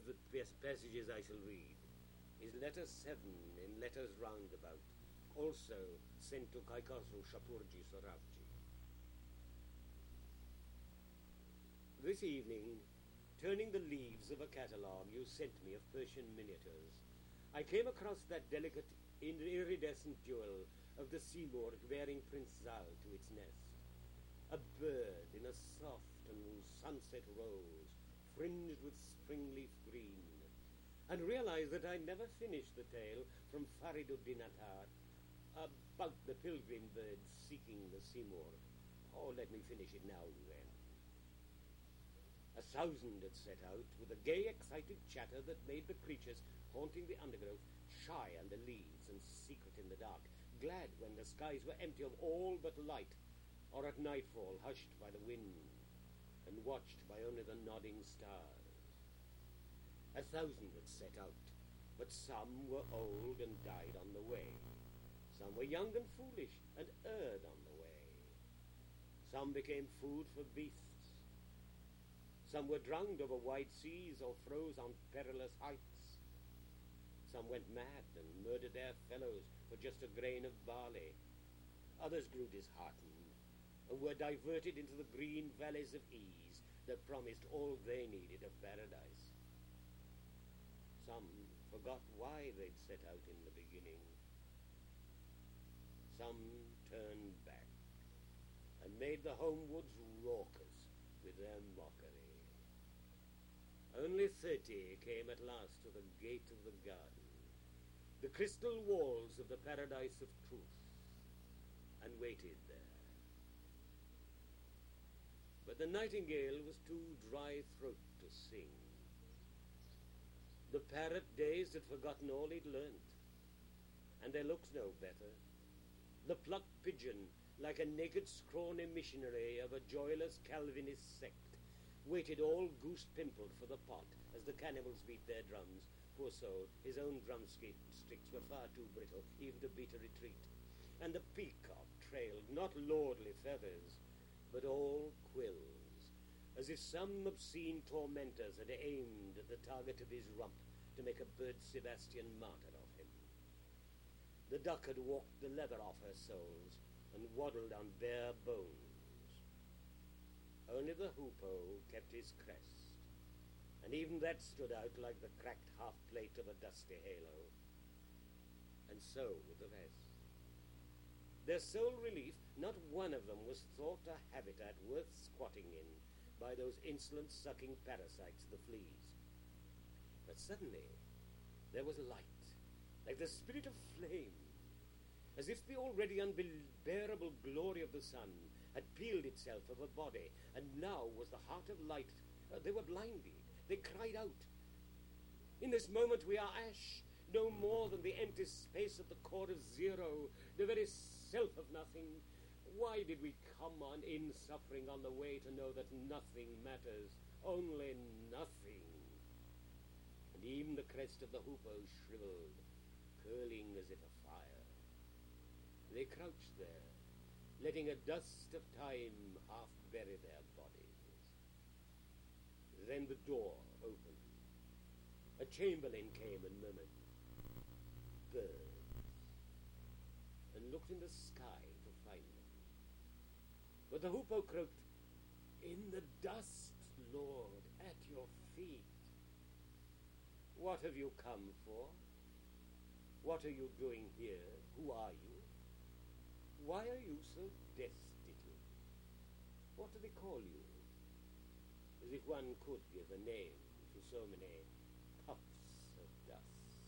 of the passages I shall read is letter 7 in Letters Roundabout, also sent to Kaikasu Shapurji Soravji. This evening, turning the leaves of a catalogue you sent me of Persian miniatures, I came across that delicate iridescent jewel of the Seymour wearing Prince Zal to its nest, a bird in a soft and sunset rose, fringed with spring-leaf green, and realized that I never finished the tale from Fariduddin Attar about the pilgrim bird seeking the Seymour. Oh, let me finish it now, then. 1,000 had set out with a gay, excited chatter that made the creatures haunting the undergrowth shy under leaves and secret in the dark, glad when the skies were empty of all but light, or at nightfall hushed by the wind and watched by only the nodding stars. 1,000 had set out, but some were old and died on the way. Some were young and foolish and erred on the way. Some became food for beasts. Some were drowned over wide seas or froze on perilous heights. Some went mad and murdered their fellows for just a grain of barley. Others grew disheartened and were diverted into the green valleys of ease that promised all they needed of paradise. Some forgot why they'd set out in the beginning. Some turned back and made the homewoods raucous with their mockery. Only 30 came at last to the gate of the garden, the crystal walls of the paradise of truth, and waited there. But the nightingale was too dry-throat to sing. The parrot dazed had forgotten all he'd learnt, and their looks no better. The plucked pigeon, like a naked scrawny missionary of a joyless Calvinist sect, waited all goose-pimpled for the pot as the cannibals beat their drums. Poor soul, his own drumsticks were far too brittle even to beat a retreat. And the peacock trailed not lordly feathers, but all quills, as if some obscene tormentors had aimed at the target of his rump to make a bird Sebastian martyr of him. The duck had walked the leather off her soles and waddled on bare bones. Only the hoopoe kept his crest, and even that stood out like the cracked half-plate of a dusty halo. And so with the rest. Their sole relief, not one of them was thought a habitat worth squatting in by those insolent sucking parasites, the fleas. But suddenly there was light, like the spirit of flame, as if the already unbearable glory of the sun had peeled itself of a body, and now was the heart of light. They were blinded. They cried out, "In this moment we are ash, no more than the empty space at the core of zero, the very self of nothing. Why did we come on in suffering on the way to know that nothing matters, only nothing?" And even the crest of the hoopoe shriveled, curling as if afire. They crouched there, letting a dust of time half bury their bodies. Then the door opened. A chamberlain came and murmured, "Birds," and looked in the sky to find them. But the hoopoe croaked, "In the dust, Lord, at your feet. What have you come for? What are you doing here? Who are you? Why are you so destitute? What do they call you?" As if one could give a name to so many puffs of dust.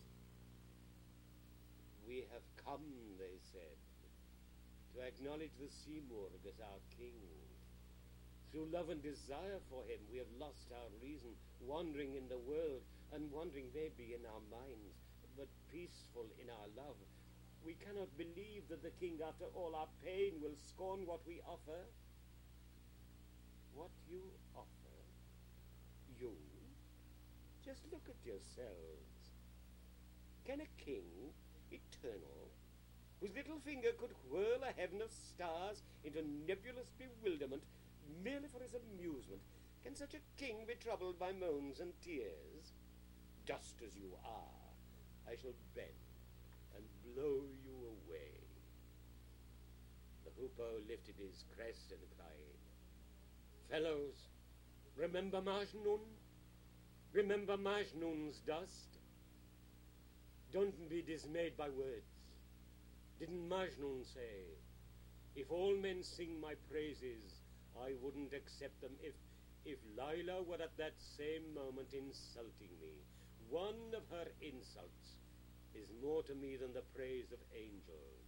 "We have come," they said, "to acknowledge the Seymour as our king. Through love and desire for him, we have lost our reason, wandering in the world, and wandering maybe in our minds, but peaceful in our love. We cannot believe that the king, after all our pain, will scorn what we offer." "What you offer? You? Just look at yourselves. Can a king, eternal, whose little finger could whirl a heaven of stars into nebulous bewilderment merely for his amusement, can such a king be troubled by moans and tears? dust as you are, I shall bend and blow you away. The hoopoe lifted his crest and cried, Fellows, remember Majnun? Remember Majnun's dust? Don't be dismayed by words. Didn't Majnun say, if all men sing my praises, I wouldn't accept them if Layla were at that same moment insulting me? One of her insults is more to me than the praise of angels.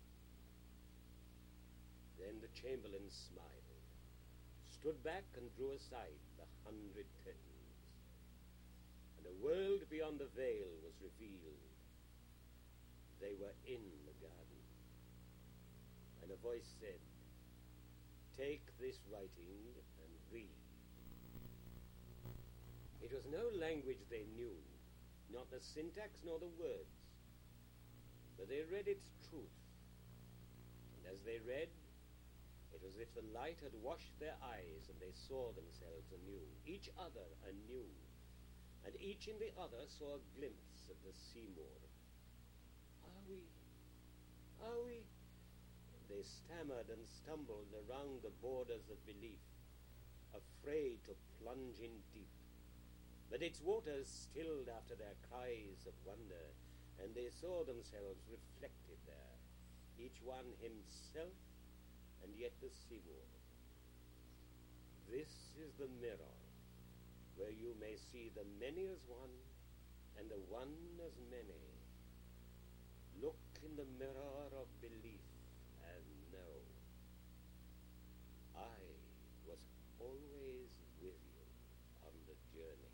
Then the Chamberlain smiled, stood back and drew aside the 100 curtains, and a world beyond the veil was revealed. They were in the garden, and a voice said, Take this writing and read. It was no language they knew, not the syntax nor the words, but they read its truth. And as they read, it was as if the light had washed their eyes and they saw themselves anew, each other anew, and each in the other saw a glimpse of the Seymour. Are we? They stammered and stumbled around the borders of belief, afraid to plunge in deep. But its waters stilled after their cries of wonder, and they saw themselves reflected there, each one himself, and yet the Seymour. This is the mirror, where you may see the many as one, and the one as many. Look in the mirror of belief and know. I was always with you on the journey.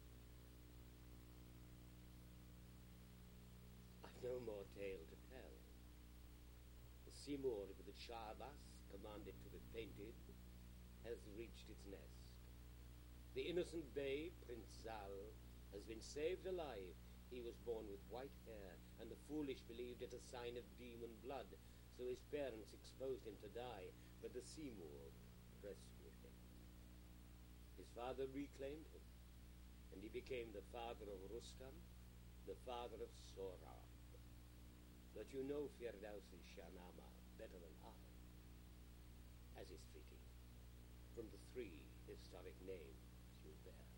I've no more tale to tell. The Seymour with the Shah-Abbas commanded to be painted has reached its nest. The innocent babe, Prince Zal, has been saved alive. He was born with white hair, and the foolish believed it a sign of demon blood, so his parents exposed him to die, but the Seymour rescued him. His father reclaimed him, and he became the father of Rustam, the father of Sohrab. But you know Firdausi Shahnama better than I, as is fitting, from the 3 historic names you bear.